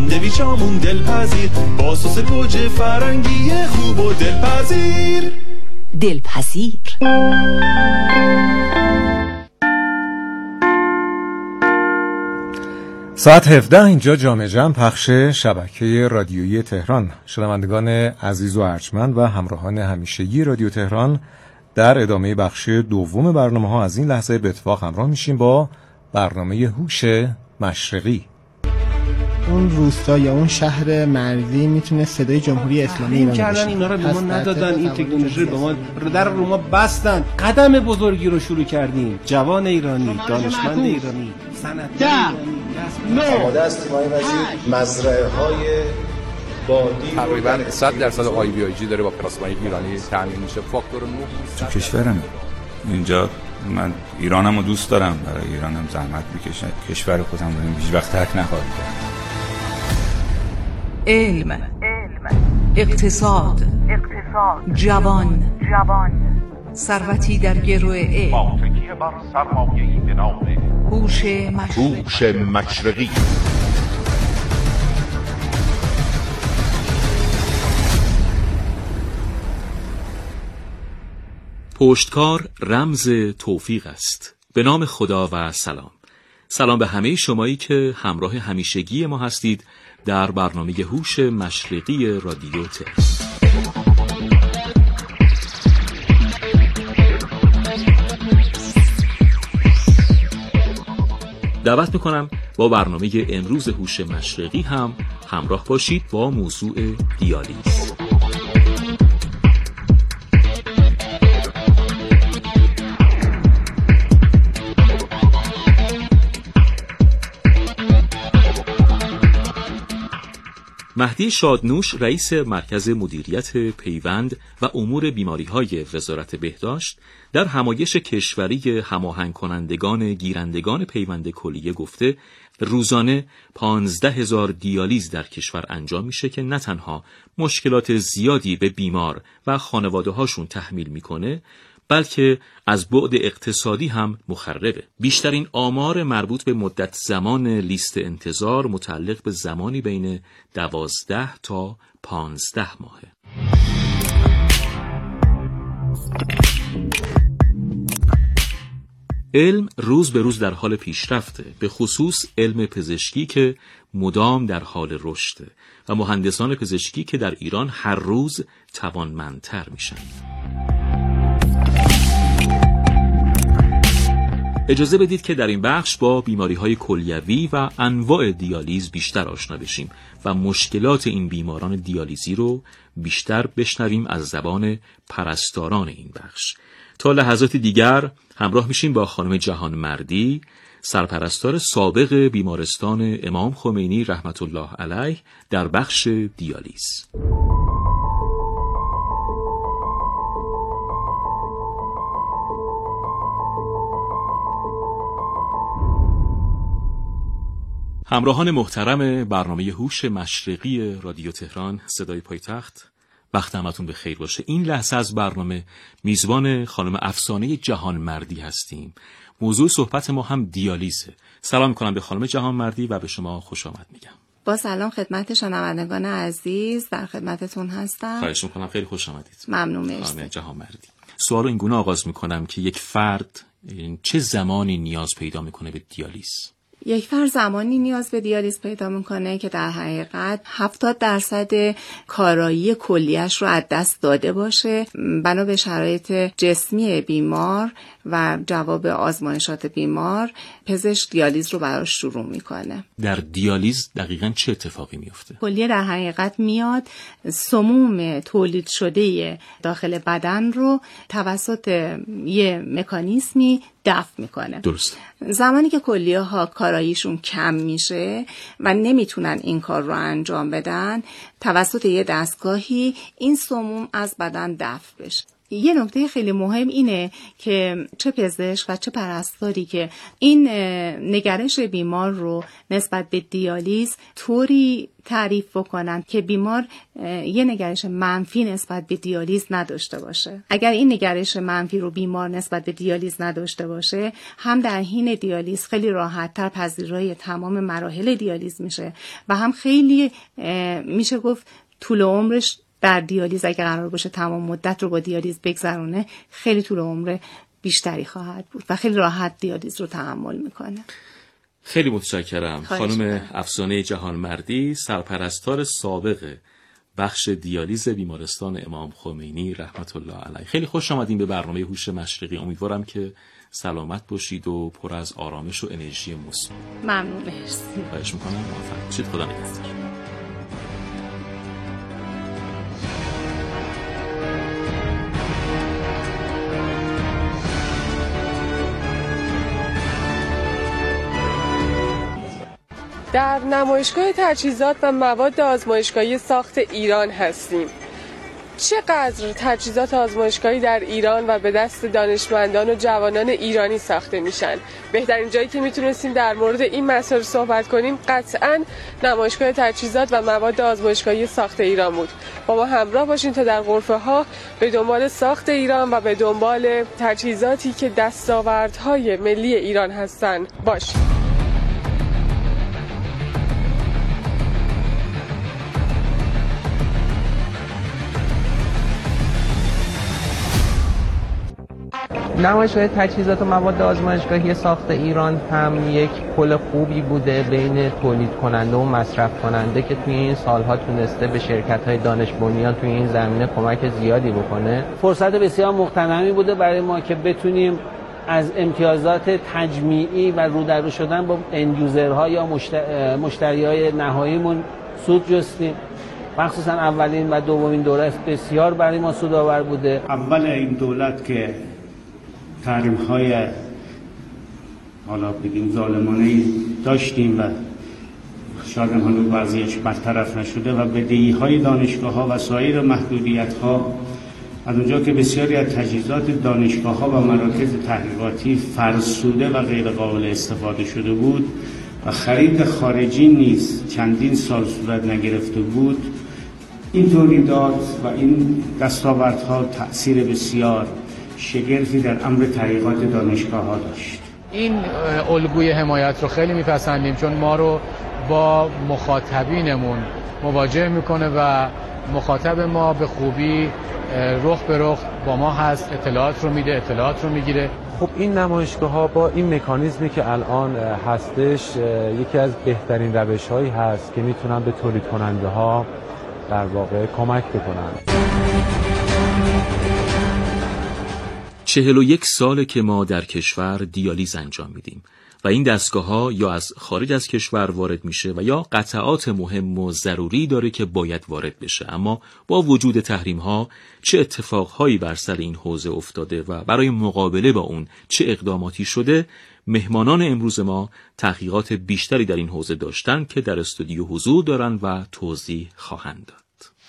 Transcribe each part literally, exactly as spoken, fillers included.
ساندویچامون دلپذیر، با سس گوجه فرنگی خوب و دلپذیر. دلپذیر. ساعت هفده اینجا جامع جمع، پخش شبکه رادیویی تهران. شنوندگان عزیز و ارجمند و همراهان همیشگی رادیو تهران، در ادامه بخش دوم برنامه ها از این لحظه به اتفاق همراه میشیم با برنامه هوش مشرقی. اون روستا یا اون شهر مرزی میتونه صدای جمهوری اسلامی ایران باشه. کردن اینا رو به ما ندادن، این تکنولوژی رو به ما در رو ما بستن. قدم بزرگی رو شروع کردیم. جوان ایرانی، دانشمند ایرانی، صنعتگر ایرانی. آماده هستیم آقای وزیر مزرعه های بادی تقریبا صد درصد آی بی آی جی داره با پلاسمای ایرانی تامین میشه. فاکتور نه تو کشورم اینجا من ایرانمو دوست دارم، برای ایرانم زحمت میکشم، کشور خودم رو هیچ وقت ترک نخواهم کرد. علم، اقتصاد، جوان، ثروتی در گروه علم، تکیه بر سرمایه‌ای به نام هوش مشرقی. هوش مشرقی. پشتکار رمز توفیق است. به نام خدا و سلام. سلام به همه شمایی که همراه همیشگی ما هستید در برنامه هوش مشرقی رادیو تهران. دعوت میکنم با برنامه امروز هوش مشرقی هم همراه باشید با موضوع دیالیز. مهدی شادنوش، رئیس مرکز مدیریت پیوند و امور بیماری‌های وزارت بهداشت، در همایش کشوری هماهنگ کنندگان گیرندگان پیوند کلیه گفته روزانه پانزده هزار دیالیز در کشور انجام میشه که نه تنها مشکلات زیادی به بیمار و خانواده هاشون تحمیل میکنه، بلکه از بعد اقتصادی هم مخربه. بیشترین آمار مربوط به مدت زمان لیست انتظار متعلق به زمانی بین دوازده تا پانزده ماهه. علم روز به روز در حال پیشرفته، به خصوص علم پزشکی که مدام در حال رشده و مهندسان پزشکی که در ایران هر روز توانمندتر میشن. اجازه بدید که در این بخش با بیماری‌های کلیوی و انواع دیالیز بیشتر آشنا بشیم و مشکلات این بیماران دیالیزی رو بیشتر بشنویم از زبان پرستاران این بخش. تا لحظات دیگر همراه میشیم با خانم جهانمردی، سرپرستار سابق بیمارستان امام خمینی رحمت الله علیه در بخش دیالیز. همراهان محترم برنامه هوش مشرقی رادیو تهران صدای پایتخت، وقت همتون به خیر باشه. این لحظه از برنامه میزبان خانم افسانه جهانمردی هستیم. موضوع صحبت ما هم دیالیزه. سلام میکنم به خانم جهانمردی و به شما خوش آمد میگم. با سلام خدمت شنوندگان عزیز، در خدمتتون هستم. خواهش میکنم، خیلی خوش آمدید. ممنون. مرسی. خانم جهانمردی، سوالو این گونه آغاز میکنم که یک فرد چه زمانی نیاز پیدا میکنه به دیالیز؟ یک فرد زمانی نیاز به دیالیز پیدا میکنه که در حقیقت هفتاد درصد کارایی کلیش رو از دست داده باشه. بنا به شرایط جسمی بیمار و جواب آزمایشات بیمار، پزشک دیالیز رو براش شروع میکنه. در دیالیز دقیقاً چه اتفاقی میفته؟ کلیه در حقیقت میاد سموم تولید شده داخل بدن رو توسط یه مکانیزمی دفع میکنه. درست. زمانی که کلیه ها کاراییشون کم میشه و نمیتونن این کار رو انجام بدن، توسط یه دستگاهی این سموم از بدن دفع بشه. یه نکته خیلی مهم اینه که چه پزشک و چه پرستاری که این نگرش بیمار رو نسبت به دیالیز طوری تعریف بکنن که بیمار یه نگرش منفی نسبت به دیالیز نداشته باشه. اگر این نگرش منفی رو بیمار نسبت به دیالیز نداشته باشه، هم در حین دیالیز خیلی راحت‌تر پذیرای تمام مراحل دیالیز میشه و هم خیلی میشه گفت طول عمرش در دیالیز اگر قرار باشه تمام مدت رو با دیالیز بگذرونه، خیلی طول عمر بیشتری خواهد بود و خیلی راحت دیالیز رو تحمل میکنه. خیلی متشکرم. خانم افسانه جهانمردی، سرپرستار سابق بخش دیالیز بیمارستان امام خمینی رحمت الله علیه. خیلی خوش آمدین به برنامه هوش مشرقی. امیدوارم که سلامت باشید و پر از آرامش و انرژی مثبت. ممنون، مرسی. خواهش میکنم. موفق باشید. خدا نگهدار. در نمایشگاه تجهیزات و مواد آزمایشگاهی ساخت ایران هستیم. چقدر تجهیزات آزمایشگاهی در ایران و به دست دانشمندان و جوانان ایرانی ساخته میشن؟ بهترین جایی که میتونستیم در مورد این مسائل صحبت کنیم قطعاً نمایشگاه تجهیزات و مواد آزمایشگاهی ساخت ایران بود. با ما همراه باشین تا در غرفه ها به دنبال ساخت ایران و به دنبال تجهیزاتی که دستاوردهای ملی ایران هستن باشیم. نمایشگاه تجهیزات و مواد آزمایشگاهی ساخت ایران هم یک پل خوبی بوده بین تولید کننده و مصرف کننده که توی این سالها تونسته به شرکت‌های دانش بنیان توی این زمینه کمک زیادی بکنه. فرصت بسیار مغتنمی بوده برای ما که بتونیم از امتیازات تجمیعی و رو در رو شدن با اندیوزرها یا مشتریای نهاییمون سود جستیم. مخصوصا اولین و دومین دوره بسیار برای ما سودآور بوده. اول این دولت که تحریم‌های حالا بگیم ظالمانه داشتیم و شاید هنوز بعضیش برطرف نشده و بدهی‌های دانشگاه‌ها و سایر محدودیت‌ها، از اونجا که بسیاری از تجهیزات دانشگاه‌ها و مراکز تحقیقاتی فرسوده و غیر قابل استفاده شده بود و خرید خارجی نیز چندین سال صورت نگرفته بود، این تولیدات و این دستاوردها تأثیر بسیار شگرفی در امر تحقیقات دانشگاه‌ها داشت. این الگوی حمایت رو خیلی میپسندیم چون ما رو با مخاطبینمون مواجه میکنه و مخاطب ما به خوبی رخ به رخ با ما هست، اطلاعات رو میده، اطلاعات رو میگیره. خب این نمایشگاه‌ها با این مکانیزمی که الان هستش یکی از بهترین روش‌هایی هست که میتونن به تولید کننده‌ها در واقع کمک بکنن. چهل و یک ساله که ما در کشور دیالیز انجام میدیم و این دستگاه‌ها یا از خارج از کشور وارد میشه و یا قطعات مهم و ضروری داره که باید وارد بشه. اما با وجود تحریم‌ها چه اتفاقهایی بر سر این حوزه افتاده و برای مقابله با اون چه اقداماتی شده، مهمانان امروز ما تحقیقات بیشتری در این حوزه داشتن که در استودیو حضور دارن و توضیح خواهند داد.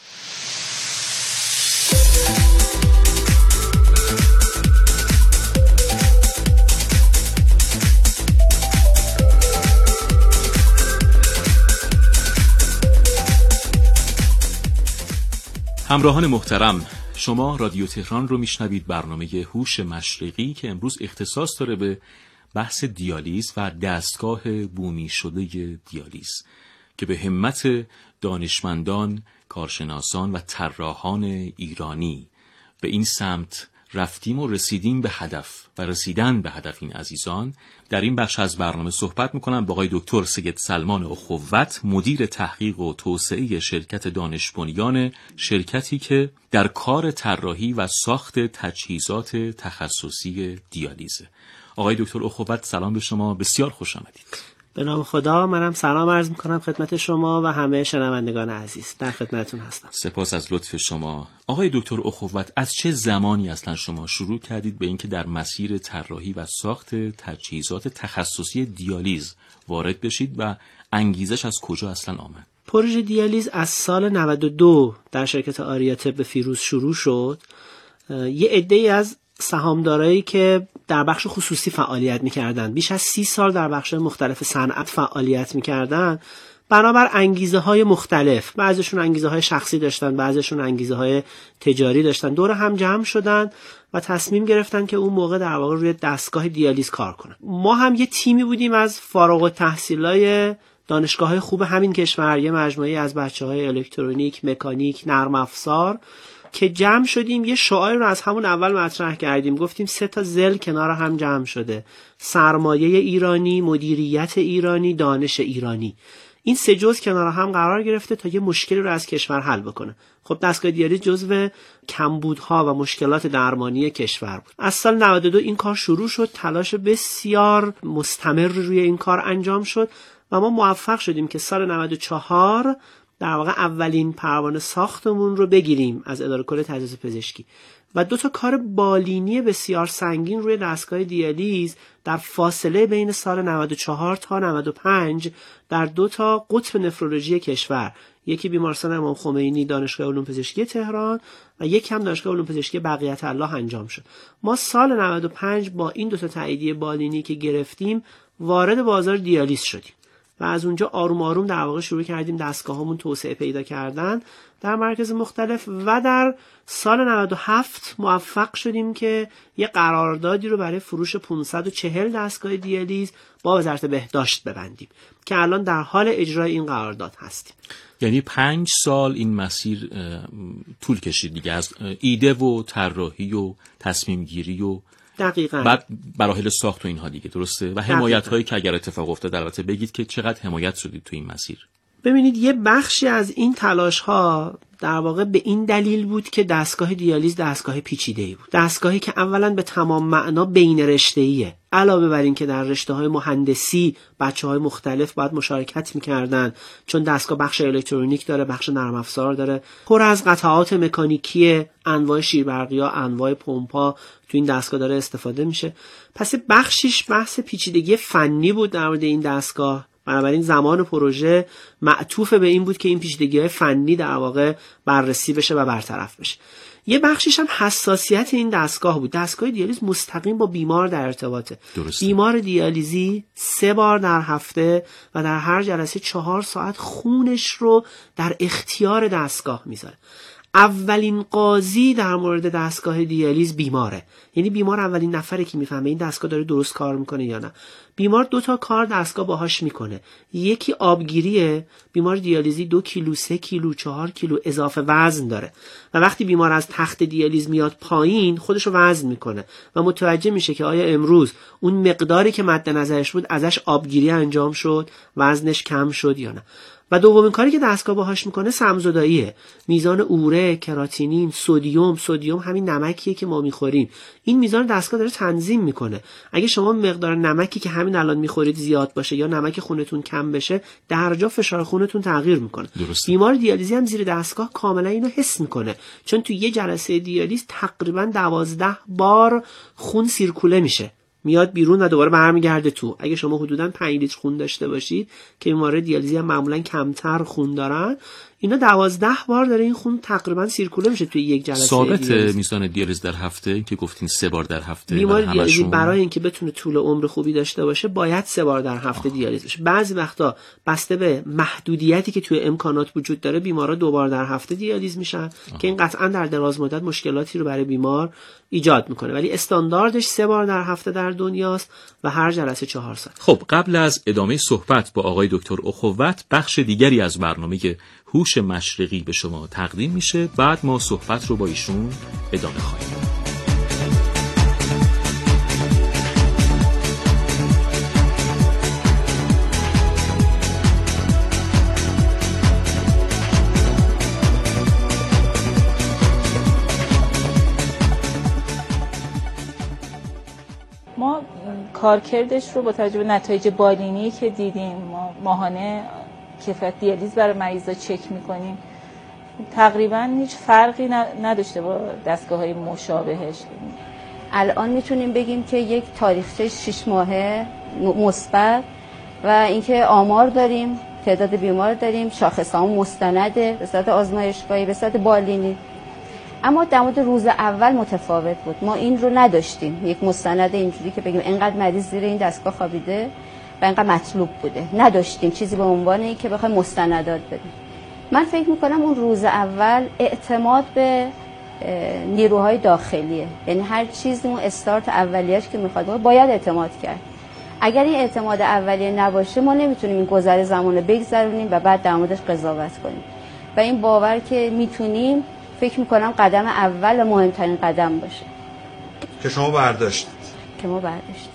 همراهان محترم، شما رادیو تهران رو میشنوید، برنامه هوش مشرقی که امروز اختصاص داره به بحث دیالیز و دستگاه بومی شده دیالیز که به همت دانشمندان، کارشناسان و طراحان ایرانی به این سمت رفتیم و رسیدیم به هدف و رسیدن به هدف این عزیزان. در این بخش از برنامه صحبت میکنم با آقای دکتر سید سلمان اخوت، مدیر تحقیق و توسعه شرکت دانش بنیان، شرکتی که در کار طراحی و ساخت تجهیزات تخصصی دیالیزه. آقای دکتر اخوت، سلام به شما، بسیار خوش آمدید. به نام خدا، منم سلام عرض میکنم خدمت شما و همه شنوندگان عزیز. در خدمتتون هستم. سپاس از لطف شما. آقای دکتر اخوت، از چه زمانی اصلا شما شروع کردید به اینکه در مسیر طراحی و ساخت تجهیزات تخصصی دیالیز وارد بشید و انگیزش از کجا اصلا آمد؟ پروژه دیالیز از سال نود و دو در شرکت آریا طب فیروز شروع شد یه عده‌ای از سهامدارایی که در بخش خصوصی فعالیت می‌کردن، بیش از سی سال در بخش مختلف صنعت فعالیت می‌کردن، بنابر انگیزه های مختلف، بعضیشون انگیزه های شخصی داشتن، بعضیشون انگیزه های تجاری داشتن، دور هم جمع شدن و تصمیم گرفتن که اون موقع در واقع روی دستگاه دیالیز کار کنن. ما هم یه تیمی بودیم از فارغ التحصیلای دانشگاه‌های خوب همین کشور، یه مجموعه از بچه‌های الکترونیک، مکانیک، نرم افزار که جمع شدیم، یه شعار رو از همون اول مطرح کردیم، گفتیم سه تا زل کنار هم جمع شده: سرمایه ایرانی، مدیریت ایرانی، دانش ایرانی. این سه جزء کنار هم قرار گرفته تا یه مشکلی رو از کشور حل بکنه. خب دستگاه دیالیز جزو کمبودها و مشکلات درمانی کشور بود. از سال نود و دو این کار شروع شد، تلاش بسیار مستمر روی این کار انجام شد و ما موفق شدیم که سال نود و چهار در واقع اولین پروانه ساختمون رو بگیریم از اداره کل تجهیزات پزشکی و دو تا کار بالینی بسیار سنگین روی دستگاه دیالیز در فاصله بین سال نود و چهار تا نود و پنج در دو تا قطب نفرولوژی کشور، یکی بیمارستان امام خمینی دانشگاه علوم پزشکی تهران و یک هم دانشگاه علوم پزشکی بقیت الله انجام شد. ما سال نود و پنج با این دو تا تاییدیه بالینی که گرفتیم وارد بازار دیالیز شدیم و از اونجا آروم آروم در واقع شروع کردیم دستگاهامون توسعه پیدا کردن در مراکز مختلف و در سال نود و هفت موفق شدیم که یه قراردادی رو برای فروش پانصد و چهل دستگاه دیالیز با وزارت بهداشت ببندیم که الان در حال اجرای این قرارداد هستیم. یعنی پنج سال این مسیر طول کشید دیگه، از ایده و طراحی و تصمیم گیری و دقیقاً بعد مراحل ساخت و اینها دیگه، درسته؟ و حمایت هایی که اگر اتفاق افتاد البته بگید که چقدر حمایت شدید تو این مسیر. ببینید یه بخشی از این تلاش ها در واقع به این دلیل بود که دستگاه دیالیز دستگاه پیچیده‌ای بود، دستگاهی که اولا به تمام معنا بین رشته‌ایه، علاوه بر این که در رشته‌های مهندسی بچه‌های مختلف باید مشارکت می‌کردن، چون دستگاه بخش الکترونیک داره، بخش نرم افزار داره، پر از قطعات مکانیکی، انواع شیربرقی‌ها، انواع پمپ‌ها تو این دستگاه داره استفاده میشه. پس بخشیش بحث پیچیدگی فنی بود در مورد این دستگاه، بنابراین زمان پروژه معطوف به این بود که این پیچیدگی‌های فنی در واقع بررسی بشه و برطرف بشه. یه بخشیش هم حساسیت این دستگاه بود. دستگاه دیالیز مستقیم با بیمار در ارتباطه. درسته. بیمار دیالیزی سه بار در هفته و در هر جلسه چهار ساعت خونش رو در اختیار دستگاه میذاره. اولین قاضی در مورد دستگاه دیالیز بیماره، یعنی بیمار اولین نفره که میفهمه این دستگاه داره درست کار میکنه یا نه. بیمار دو تا کار دستگاه باهاش میکنه، یکی آبگیریه، بیمار دیالیزی دو کیلو، سه کیلو، چهار کیلو اضافه وزن داره و وقتی بیمار از تخت دیالیز میاد پایین خودشو وزن میکنه و متوجه میشه که آیا امروز اون مقداری که مد نظرش بود ازش آبگیری انجام شد، وزنش کم شد یا نه. و دومین کاری که دستگاه باهاش میکنه سمزداییه، میزان اوره، کراتینین، سدیم، سدیم همین نمکیه که ما میخوریم، این میزان دستگاه داره تنظیم میکنه. اگه شما مقدار نمکی که همین الان میخورید زیاد باشه یا نمک خونتون کم بشه، درجا فشار خونتون تغییر میکنه. درست. بیمار دیالیزی هم زیر دستگاه کاملا اینو حس میکنه، چون تو یه جلسه دیالیز تقریبا دوازده بار خون سیرکوله میشه، میاد بیرون و دوباره برمیگرده تو. اگه شما حدوداً پنج لیتر خون داشته باشید که بیمار دیالیزی هم معمولاً کمتر خون دارن، اینا دوازده بار داره این خون تقریبا سیرکوله میشه توی یک جلسه ثابت دیالیز. میزان دیالیز در هفته که گفتین سه بار در هفته، بیمار دیالیزی برای اینکه بتونه طول عمر خوبی داشته باشه باید سه بار در هفته آه. دیالیز بشه. بعضی وقتا بسته به محدودیتی که توی امکانات وجود داره بیمارا دو بار در هفته دیالیز میشن آه. که این قطعاً در دراز مدت مشکلاتی رو برای بیمار ایجاد میکنه، ولی استانداردش سه بار در هفته در دنیاست و هر جلسه چهار ساعت. خب قبل از ادامه صحبت با آقای دکتر اخوت، بخش دیگری از برنامه هوش مشرقی به شما تقدیم میشه، بعد ما صحبت رو با ایشون ادامه خواهیم. ما کارکردش رو با توجه به نتایج بالینی که دیدیم، ما ماهانه کیفیت دیالیز برای مریضا چک میکنیم، تقریبا هیچ فرقی نداشته با دستگاه‌های مشابهش. الان میتونیم بگیم که یک تاریخچه شش ماهه مثبت و اینکه آمار داریم، تعداد بیمار داریم، شاخص‌ها مستنده به صورت آزمایشگاهی، به صورت بالینی اما در مورد روز اول متفاوت بود. ما این رو نداشتیم، یک مستند اینجوری که بگیم اینقدر مریض زیر این دستگاه خوابیده و اینقدر مطلوب بوده. نداشتیم چیزی به عنوان این که بخوایم مستندات بدیم. من فکر میکنم اون روز اول اعتماد به نیروهای داخلیه، یعنی هر چیزی اون استارت اولیه‌اش که میخواد باید اعتماد کرد. اگر این اعتماد اولیه نباشه ما نمیتونیم این گذر زمان رو بگذرونیم و بعد در موردش قضاوت کنیم. و این باور که میتونیم فکر میکنم قدم اول و مهمترین قدم باشه که شما برداشتید که ما برداشتید.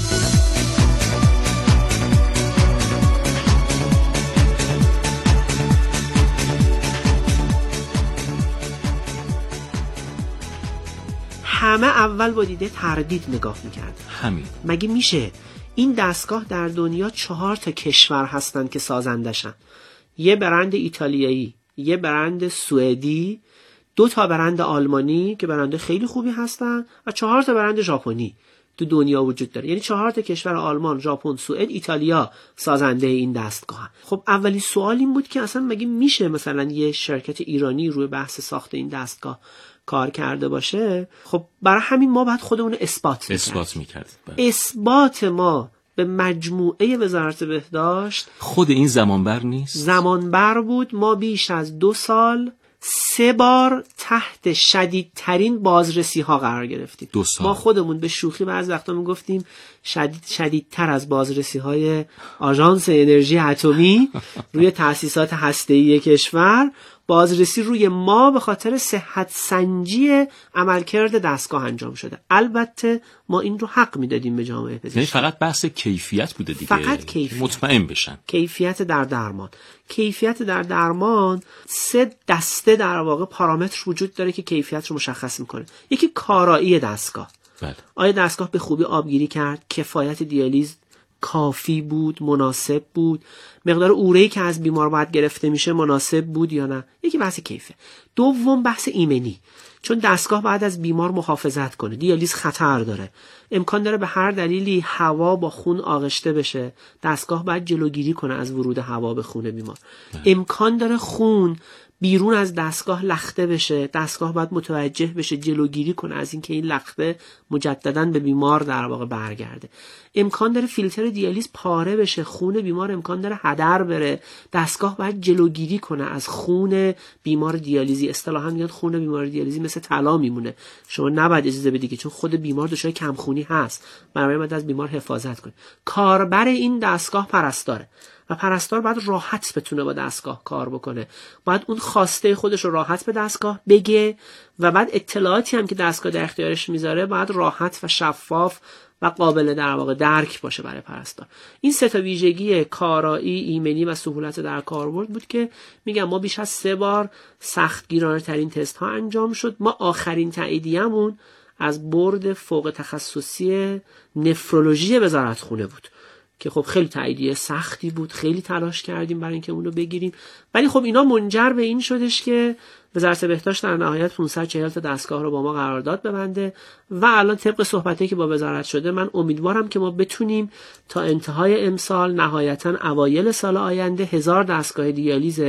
همه اول با دیده تردید نگاه میکردن. همین مگه میشه این دستگاه در دنیا چهار تا کشور هستن که سازندشن؟ یه برند ایتالیایی، یه برند سوئدی، دو تا برند آلمانی که برند خیلی خوبی هستن و چهار تا برند ژاپنی تو دنیا وجود داره. یعنی چهار تا کشور آلمان، ژاپن، سوئد، ایتالیا سازنده این دستگاه. خب اولی سوال این بود که اصلا مگه میشه مثلا یه شرکت ایرانی روی بحث ساخت این دستگاه کار کرده باشه؟ خب برای همین ما باید خودمون اثبات اثبات می‌کرد. اثبات ما به مجموعه وزارت بهداشت خود این زمانبر نیست؟ زمانبر بود. ما بیش از دو سال سه بار تحت شدیدترین بازرسی ها قرار گرفتیم. دو سال. ما خودمون به شوخی بعضی وقتا میگفتیم شدید شدیدتر از بازرسی های آژانس انرژی اتمی روی تأسیسات هسته‌ای کشور، بازرسی روی ما به خاطر صحت سنجی عملکرد دستگاه انجام شده. البته ما این رو حق میدادیم به جامعه پزشکی. یعنی فقط بحث کیفیت بوده دیگه. فقط کیفیت. مطمئن بشن. کیفیت در درمان. کیفیت در درمان سه دسته در واقع پارامتر وجود داره که کیفیت رو مشخص میکنه. یکی کارایی دستگاه. بله. آیا دستگاه به خوبی آبگیری کرد؟ کفایت دیالیز کافی بود، مناسب بود، مقدار اوره‌ای که از بیمار باید گرفته میشه مناسب بود یا نه؟ یکی بحث کیفه. دوم بحث ایمنی، چون دستگاه باید از بیمار محافظت کنه. دیالیز خطر داره، امکان داره به هر دلیلی هوا با خون آغشته بشه، دستگاه باید جلوگیری کنه از ورود هوا به خون بیمار. نه. امکان داره خون بیرون از دستگاه لخته بشه، دستگاه باید متوجه بشه جلوگیری کنه از اینکه این لخته مجدداً به بیمار در واقع برگرده. امکان داره فیلتر دیالیز پاره بشه، خون بیمار امکان داره هدر بره، دستگاه باید جلوگیری کنه از خون بیمار دیالیزی. اصطلاحاً میگن خون بیمار دیالیزی مثل طلا میمونه، شما نباید اجازه بدی که، چون خود بیمار دچار کمخونی هست، برای باید از بیمار حفاظت کنه. کاربر این دستگاه پرستاره و پرستار باید راحت بتونه با دستگاه کار بکنه، باید اون خواسته خودش رو راحت به دستگاه بگه و بعد اطلاعاتی هم که دستگاه در اختیارش میذاره باید راحت و شفاف و قابل در واقع درک باشه برای پرستار. این سه تا ویژگی کارایی، ایمنی و سهولت در کاربرد بود که میگم ما بیش از سه بار سختگیرانه ترین تست ها انجام شد. ما آخرین تاییدیه‌مون از بورد فوق تخصصی نفرولوژی وزارتخونه بود که خب خیلی تاییدیه سختی بود، خیلی تلاش کردیم برای اینکه اون رو بگیریم، ولی خب اینا منجر به این شدش که وزارت بهداشت در نهایت پانصد و چهل تا دستگاه رو با ما قرارداد ببنده و الان طبق صحبتی که با وزارت شده من امیدوارم که ما بتونیم تا انتهای امسال نهایتاً اوایل سال آینده هزار دستگاه دیالیز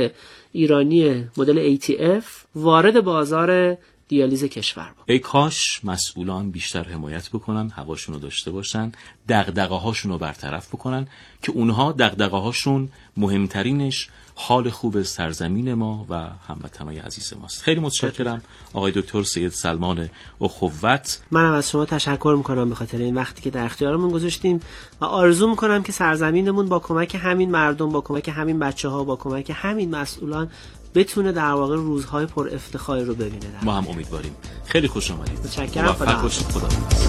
ایرانی مدل ای تی اف وارد بازار دیالیز کشور بود. ای کاش مسئولان بیشتر حمایت بکنن، هواشون رو داشته باشن، دغدغه هاشون رو برطرف بکنن که اونها دغدغه هاشون مهمترینش حال خوب سرزمین ما و هموطنای عزیز ماست. خیلی متشکرم آقای دکتر سید سلمان اخوت. منم از شما تشکر میکنم به خاطر این وقتی که در اختیارمون گذاشتیم و آرزو میکنم که سرزمینمون با کمک همین مردم، با کمک همین بچه‌ها، با کمک همین مسئولان بتونه در واقع روزهای پر افتخاری رو ببینه. ما هم امیدواریم. خیلی خوش آمدید. متشکرم. خدا خدا.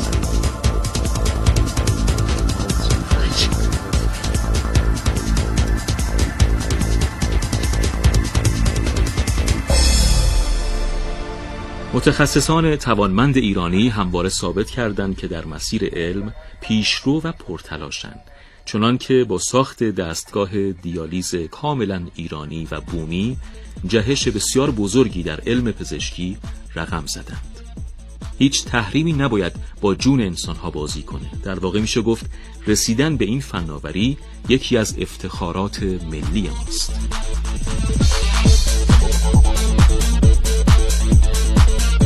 متخصصان توانمند ایرانی همواره ثابت کردند که در مسیر علم پیشرو و پرتلاشند، چنان که با ساخت دستگاه دیالیز کاملا ایرانی و بومی جهش بسیار بزرگی در علم پزشکی رقم زدند. هیچ تحریمی نباید با جون انسانها بازی کنه. در واقع میشه گفت رسیدن به این فناوری یکی از افتخارات ملی ماست.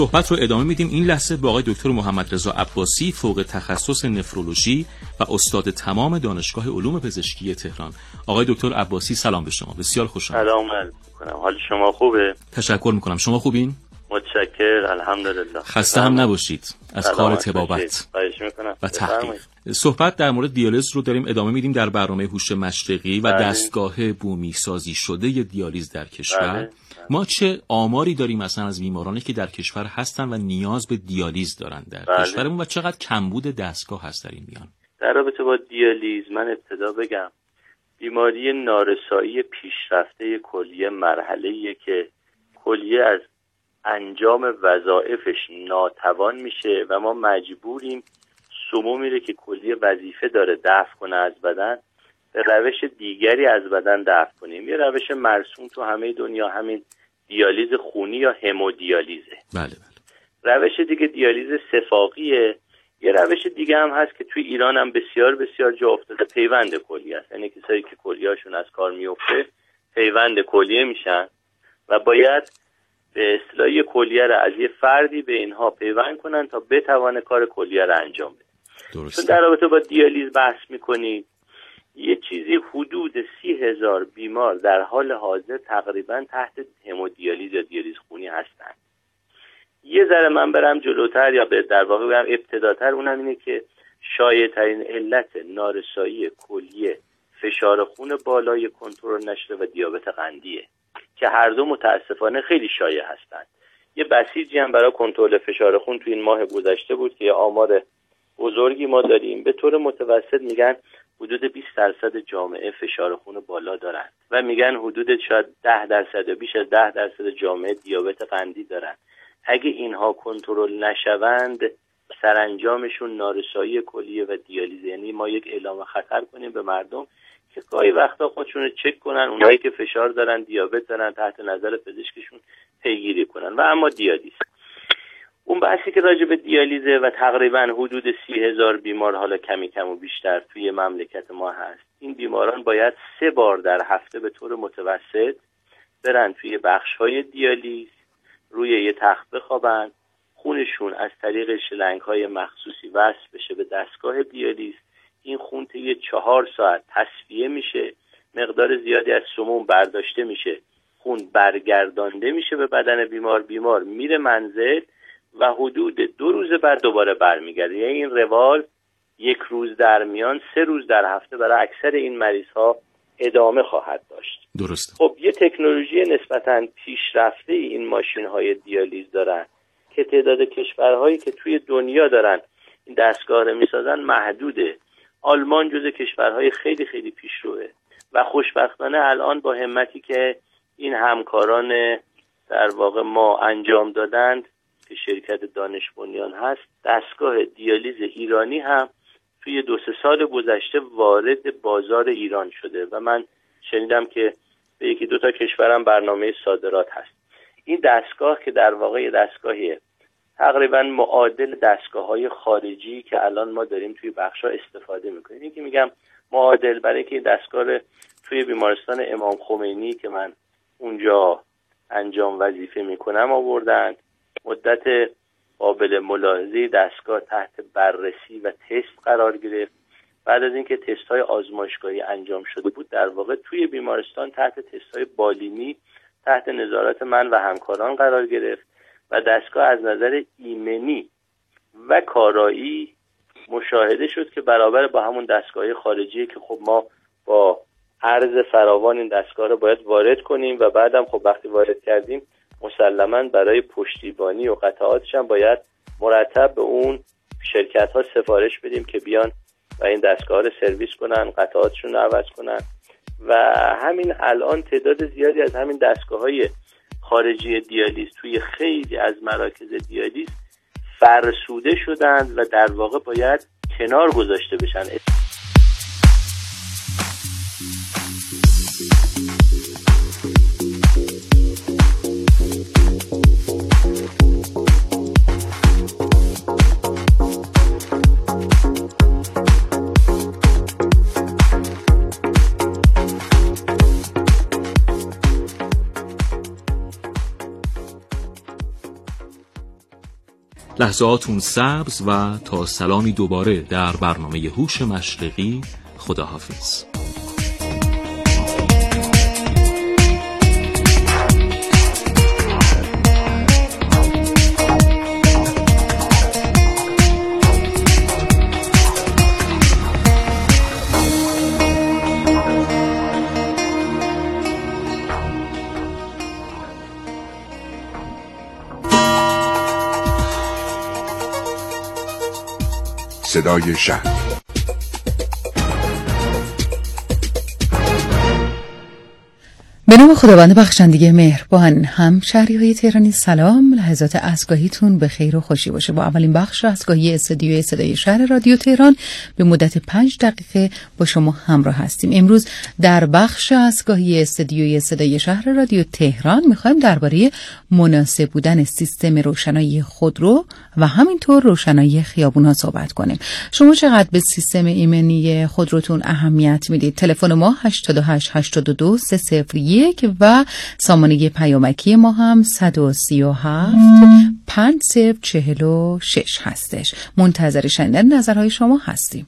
صحبت رو ادامه میدیم. این لحظه با آقای دکتر محمد رضا عباسی، فوق تخصص نفرولوژی و استاد تمام دانشگاه علوم پزشکی تهران. آقای دکتر عباسی سلام به شما. بسیار خوشحالم. سلام علیکم. حال شما خوبه؟ تشکر میکنم. شما خوبین؟ متشکر، الحمدلله. خسته هم نباشید از کار طبابت و تحقیق. صحبت در مورد دیالیز رو داریم ادامه میدیم در برنامه هوش مشرقی و بله. دستگاه بومی سازی شده دیالیز در کشور. بله. ما چه آماری داریم مثلا از بیمارانی که در کشور هستن و نیاز به دیالیز دارن در بله. کشورمون و چقدر کمبود دستگاه هست در این میان؟ در رابطه با دیالیز من ابتدا بگم بیماری نارسایی پیشرفته کلیه مرحله‌ایه که کلیه از انجام وظایفش ناتوان میشه و ما مجبوریم سمومی رو که کلیه وظیفه داره دفع کنه از بدن به روش دیگری از بدن دفع کنیم. یه روش مرسوم تو همه دنیا همین دیالیز خونی یا همودیالیزه. بله بله. روش دیگه دیالیز صفاقیه. یه روش دیگه هم هست که توی ایران هم بسیار بسیار جا افتاده، پیوند کلیه است. یعنی کسایی که کلیه‌هاشون از کار میفته پیوند کلیه میشن و باید به اصطلاح کلیه را از یه فردی به اینها پیوند کنن تا بتوانه کار کلیه را انجام بده. درسته. چون در رابطه با دیالیز بحث میکنید، یه چیزی حدود سی هزار بیمار در حال حاضر تقریبا تحت همودیالیز یا دیالیز خونی هستند. یه ذره من برم جلوتر یا به در واقع برم ابتداتر، اونم اینه که شایع‌ترین علت نارسایی کلیه فشار خون بالای کنترل نشده و دیابت قندیه که هر دو متاسفانه خیلی شایع هستند. یه بسیجی هم برای کنترل فشار خون تو این ماه گذشته بود که یه آمار بزرگی ما داریم. به طور متوسط میگن حدود بیست درصد جامعه فشار خون بالا دارن و میگن حدود شاید ده درصد یا بیش از ده درصد جامعه دیابت قندی دارن. اگه اینها کنترل نشوند سرانجامشون نارسایی کلیه و دیالیز. یعنی ما یک اعلام خطر کنیم به مردم که گاهی وقتا خودشون رو چک کنن، اونایی که فشار دارن دیابت دارن تحت نظر پزشکشون پیگیری کنن. و اما دیالیز، اون بحثی که راجع به دیالیزه و تقریبا حدود سی هزار بیمار حالا کمی کم و بیشتر توی مملکت ما هست. این بیماران باید سه بار در هفته به طور متوسط برن توی بخش‌های دیالیز، روی یه تخت بخوابن، خونشون از طریق شلنگ‌های مخصوصی وصل بشه به دستگاه دیالیز. این خون طی چهار ساعت تصفیه میشه، مقدار زیادی از سموم برداشته میشه، خون برگردانده میشه به بدن بیمار، بیمار میره منزل و حدود دو روز بعد دوباره برمیگرده. یعنی این روال یک روز در میان سه روز در هفته برای اکثر این مریض ها ادامه خواهد داشت. درست. خب یه تکنولوژی نسبتاً پیشرفته این ماشین های دیالیز دارن که تعداد کشورهایی که توی دنیا دارن این دستگاه رو میسازن محدوده. آلمان جزو کشورهای خیلی خیلی پیشروه و خوشبختانه الان با همتی که این همکاران در واقع ما انجام دادند که شرکت دانش بنیان هست، دستگاه دیالیز ایرانی هم توی دو سه سال گذشته وارد بازار ایران شده و من شنیدم که به یکی دو تا کشورم برنامه صادرات هست. این دستگاه که در واقع دستگاهیه تقریبا معادل دستگاه‌های خارجی که الان ما داریم توی بخشا استفاده می‌کنیم. این که میگم معادل برای که دستگاه توی بیمارستان امام خمینی که من اونجا انجام وظیفه میکنم آوردند. مدت قابل ملاحظه دستگاه تحت بررسی و تست قرار گرفت. بعد از اینکه تست‌های آزمایشگاهی انجام شده بود، در واقع توی بیمارستان تحت تست‌های بالینی تحت نظارت من و همکاران قرار گرفت و دستگاه از نظر ایمنی و کارایی مشاهده شد که برابر با همون دستگاه خارجی که خب ما با عرض فراوان این دستگاه رو باید وارد کنیم و بعدم خب وقتی وارد کردیم مسلماً برای پشتیبانی و قطعاتش هم باید مرتب به اون شرکت ها سفارش بدیم که بیان و این دستگاه رو سرویس کنن، قطعاتشون رو عوض کنن. و همین الان تعداد زیادی از همین دستگاه های خارجی دیالیز توی خیلی از مراکز دیالیز فرسوده شدند و در واقع باید کنار گذاشته بشن. لحظاتون سبز و تا سلامی دوباره در برنامه هوش مشرقی. خداحافظ. صدای شهر. به نام خداوند بخشنده مهربان. هم شهری‌های تهرانی سلام، لحظات ازگاهیتون به خیر و خوشی باشه. با اولین بخش ازگاهی استودیوی صدای شهر رادیو تهران به مدت پنج دقیقه با شما همراه هستیم. امروز در بخش ازگاهی استودیوی صدای شهر رادیو تهران می‌خوایم درباره مناسب بودن سیستم روشنایی خودرو و همینطور روشنایی خیابون‌ها صحبت کنیم. شما چقدر به سیستم ایمنی خودروتون اهمیت میدید؟ تلفن ما هشت هشت هشت دو سه صفر یک و سامانه پیامکی ما هم صد و سی و هفت پنج صفر چهل و شش هستش. منتظر شنیدن نظرهای شما هستیم.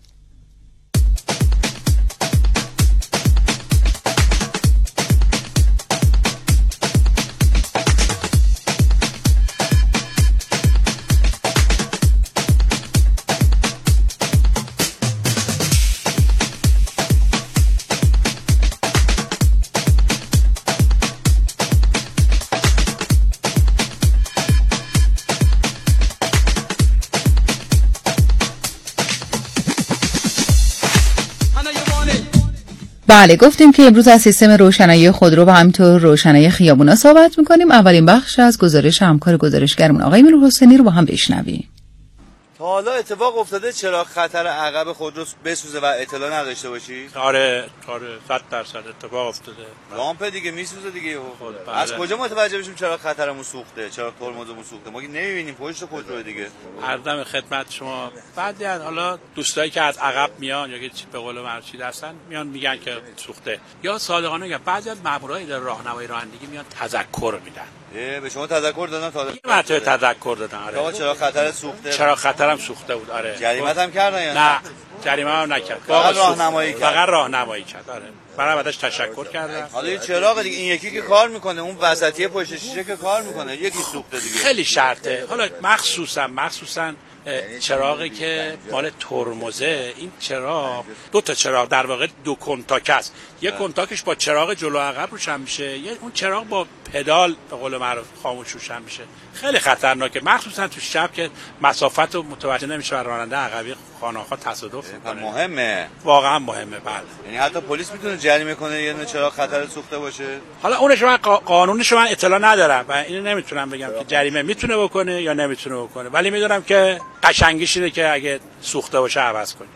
بله، گفتیم که امروز از سیستم روشنایی خودرو و همینطور روشنایی خیابونا صحبت میکنیم. اولین بخش از گزارش همکار گزارشگرمون آقای میرحسینی رو با هم بشنویم. تا حالا اتفاق افتاده چراغ خطر عقب خودرو بسوزه و اطلاع نداشته باشی؟ آره آره صد درصد اتفاق افتاده. لامپ دیگه میسوزه دیگه. بله. از کجا متوجه بشیم چراغ خطرمون سوخته، چراغ ترمزمون سوخته؟ ما که نمیبینیم پشت خودرو دیگه. عرضم خدمت شما، بعضی از حالا دوستایی که از عقب میان یا که به قول مرچی هستن میان میگن که سوخته، یا صادقانه میگن بعضی از مامورای در راهنمایی رانندگی میان تذکر میدن. به شما تذکر دادن؟ تا یه مرتبه تذکر دادن. آره. آقا چراغ خطر سوخته؟ چراغ خطرم سوخته بود. آره. جریمت هم کردن یا نه؟ جریمه هم نکرد. فقط راهنمایی کرد. فقط راهنمایی کرد. آره. برای بعدش تشکر کردن. حالا این چراغ دیگه، این یکی که کار میکنه، اون وسطی پشت شیشه که کار میکنه، یکی سوخته دیگه. خیلی شرطه. حالا مخصوصا مخصوصا چراغی که مال ترمزه، این چراغ دو تا چراغ در واقع دو کنتاک است. یک کنتاکش با چراغ جلو عقب روشن میشه، یک اون چراغ با پدال به قول معروف خاموش روشن میشه. خیلی خطرناکه، مخصوصا تو شب که مسافت رو متوجه نمیشه و راننده عقبی خانه‌ها تصادف میکنه. مهمه، واقعا مهمه. بله، یعنی حتی پلیس میتونه جریمه کنه یه چراغ خطر سوخته باشه. حالا اونش من قانونش من اطلاع ندارم و اینو نمیتونم بگم که جریمه میتونه بکنه یا نمیتونه بکنه، ولی میدونم که قشنگیش اینه که اگه سوخته باشه عوض کنی.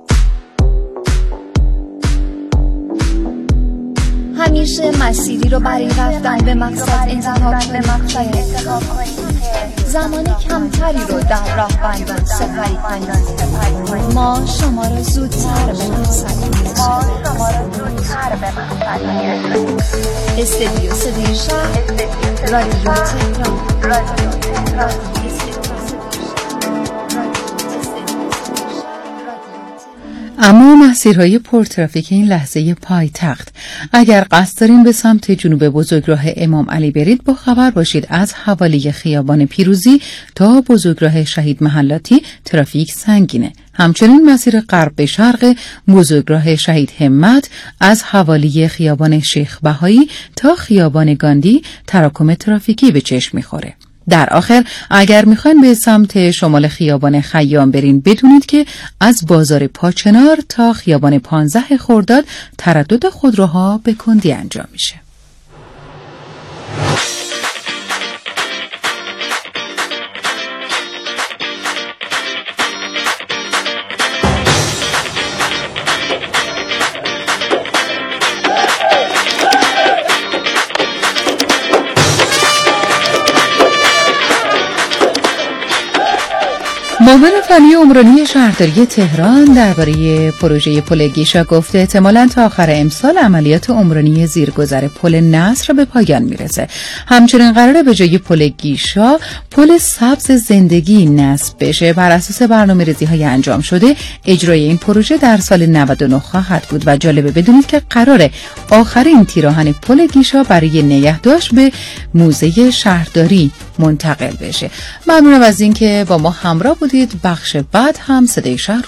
همیشه مسیری رو برای رفتن به مقصد انتخاب کنید. زمان کمتری رو در راه بندان سپری کنید. ما شما رو زودتر به مقصد میرسونیم. استودیو صدای شهر رادیو تهران. اما مسیرهای پرترافیک این لحظه پایتخت، اگر قصد دارین به سمت جنوب بزرگراه امام علی برید، با خبر باشید از حوالی خیابان پیروزی تا بزرگراه شهید محلاتی ترافیک سنگینه. همچنین مسیر غرب به شرق بزرگراه شهید همت از حوالی خیابان شیخ بهایی تا خیابان گاندی تراکم ترافیکی به چشم میخوره. در آخر اگر میخواین به سمت شمال خیابان خیام برین، بدونید که از بازار پاچنار تا خیابان پانزده خرداد تردد خودروها به کندی انجام میشه. معاون فنی عمرانی شهرداری تهران درباره پروژه پل گیشا گفته احتمالاً تا آخر امسال عملیات عمرانی زیرگذر پل نصر به پایان میرسه. همچنین قراره به جای پل گیشا پل سبز زندگی نصب بشه. بر اساس برنامه‌ریزی‌های انجام شده اجرای این پروژه در سال نود و نه خواهد بود و جالبه بدونید که قراره آخرین تیراهن پل گیشا برای نگهداشت به موزه شهرداری منتقل بشه. ممنونم از اینکه با ما همراه بودید. بخش بعد هم صدای شهر